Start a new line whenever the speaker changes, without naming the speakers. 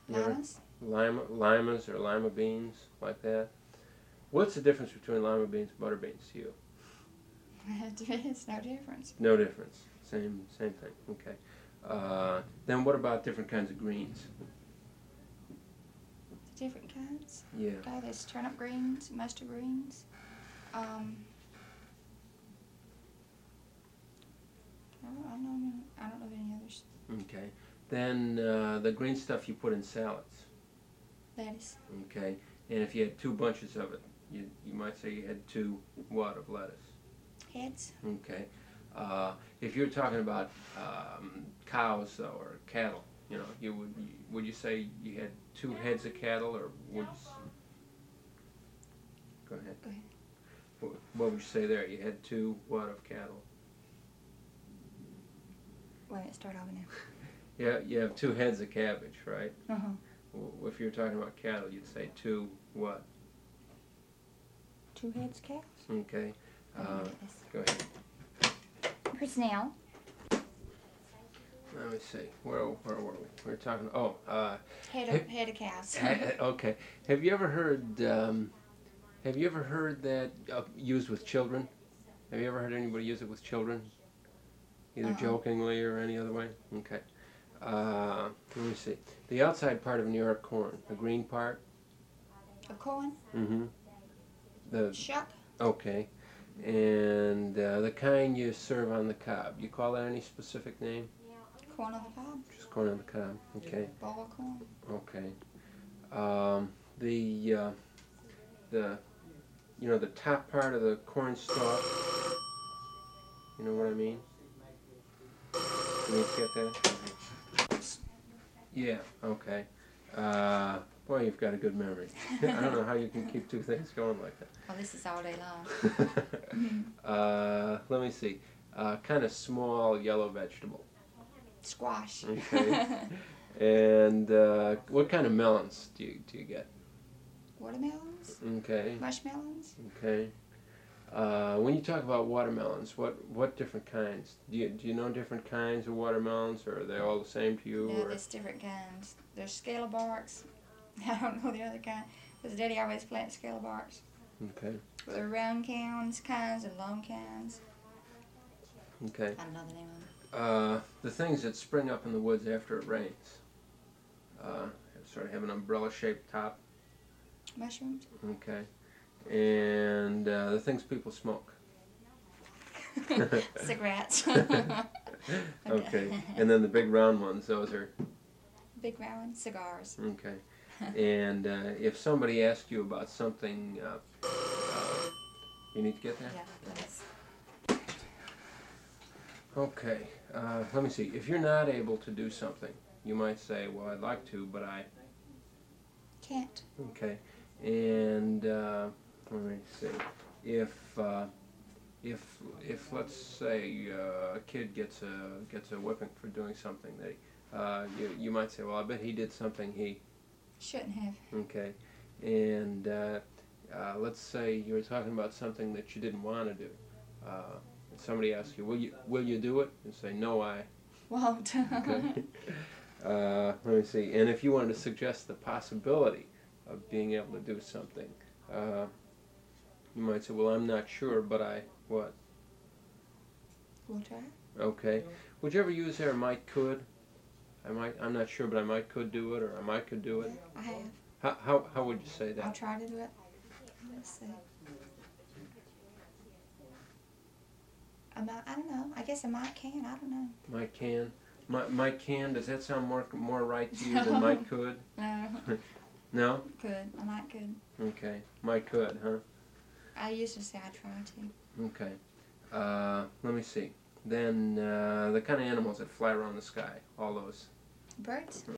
Limas?
Limas or lima beans, like that. What's the difference between lima beans and butter beans to you?
It's no difference.
No difference. Same thing. Okay. Then what about different kinds of greens?
Different kinds?
Yeah.
Okay, there's turnip greens, mustard greens. I don't know of any others.
Okay. Then the green stuff you put in salads.
Lettuce.
Okay. And if you had 2 bunches of it, you might say you had 2 what of lettuce?
Heads.
Okay. If you're talking about cows or cattle, you know, would you say you had 2 heads of cattle, or would you? Go ahead.
Go ahead.
What would you say there? You had 2 what of cattle?
Wait a minute, start over now.
Yeah, you have 2 heads of cabbage, right?
Uh-huh.
If you're talking about cattle, you'd say 2 what?
2 heads cows?
Okay. Go ahead.
Personnel.
Let me see. Where were we? We were talking.
Head of cows.
Okay. Have you ever heard that used with children? Have you ever heard anybody use it with children? Either jokingly or any other way? Okay. Let me see. The outside part of New York corn, the green part.
A corn?
Mm-hmm. The
Shuck.
Okay. And the kind you serve on the cob. You call that any specific name?
Corn on the cob.
Just corn on the cob. Okay.
Boiled corn.
Okay. The top part of the corn stalk. You know what I mean? Can you get that? Yeah. Okay. Boy, you've got a good memory. I don't know how you can keep 2 things going like that.
Oh, this is all day long.
Let me see. Kind of small yellow vegetable.
Squash.
Okay. And what kind of melons do you get?
Watermelons.
Okay.
Mushmelons.
Okay. When you talk about watermelons, what different kinds? Do you know different kinds of watermelons, or are they all the same to you?
No,
or?
there's different kinds. There's scalebarks. I don't know the other kind. Because Daddy always plants scalebarks.
Okay.
There are round kinds and long kinds.
Okay.
I don't know the name of them.
The things that spring up in the woods after it rains, sort of have an umbrella-shaped top.
Mushrooms.
Okay. And the things people smoke.
Cigarettes.
Okay. And then the big round ones, those are?
Big round ones, cigars.
Okay. And if somebody asked you about something, you need to get that?
Yeah, please.
Okay. Let me see. If you're not able to do something, you might say, well, I'd like to, but I...
Can't.
Okay. And let me see. If let's say a kid gets a whipping for doing something, you might say, well, I bet he did something he
shouldn't have.
Okay. And let's say you were talking about something that you didn't want to do. Somebody asks you, will you do it? And say, no, I
won't.
Okay. Let me see. And if you wanted to suggest the possibility of being able to do something, you might say, well, I'm not sure, but I, what?
We'll try.
Okay. Would you ever use there might could? I'm not sure, but I might could do it, or I might could do it?
I have.
How would you say that?
I'll try to do it. Let's see. I don't know. I guess I might can. I don't know.
Might can. Might can. Does that sound more right to you than might could?
No.
No?
Could. I might could.
Okay. Might could, huh?
I used to say I try to.
Okay. Let me see. Then the kind of animals that fly around the sky. All those.
Birds?